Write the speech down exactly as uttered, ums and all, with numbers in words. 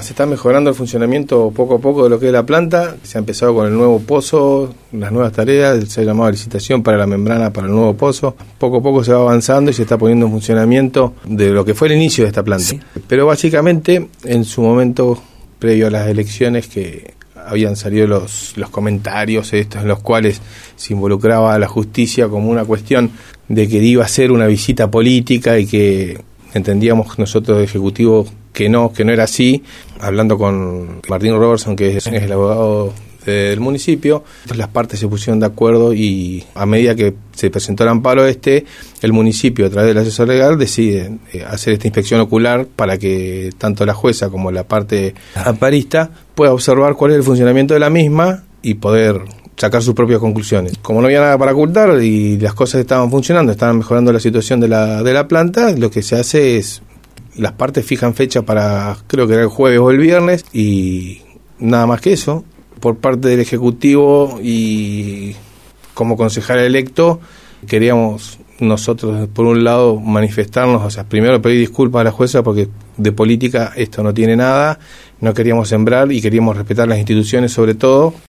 Se está mejorando el funcionamiento poco a poco de lo que es la planta. Se ha empezado con el nuevo pozo, las nuevas tareas, se ha llamado licitación para la membrana para el nuevo pozo. Poco a poco se va avanzando y se está poniendo en funcionamiento de lo que fue el inicio de esta planta. Sí. Pero básicamente, en su momento, previo a las elecciones, que habían salido los, los comentarios estos en los cuales se involucraba a la justicia como una cuestión de que iba a ser una visita política y que entendíamos nosotros de Ejecutivo que no, que no era así. Hablando con Martín Robertson, que es, es el abogado del municipio, las partes se pusieron de acuerdo y a medida que se presentó el amparo este, el municipio a través del asesor legal decide hacer esta inspección ocular para que tanto la jueza como la parte amparista pueda observar cuál es el funcionamiento de la misma y poder sacar sus propias conclusiones. Como no había nada para ocultar y las cosas estaban funcionando, estaban mejorando la situación de la, de la planta, lo que se hace es, las partes fijan fecha para, creo que era el jueves o el viernes, y nada más que eso. Por parte del Ejecutivo y como concejal electo, queríamos nosotros, por un lado, manifestarnos, o sea, primero pedir disculpas a la jueza porque de política esto no tiene nada, no queríamos sembrar y queríamos respetar las instituciones sobre todo.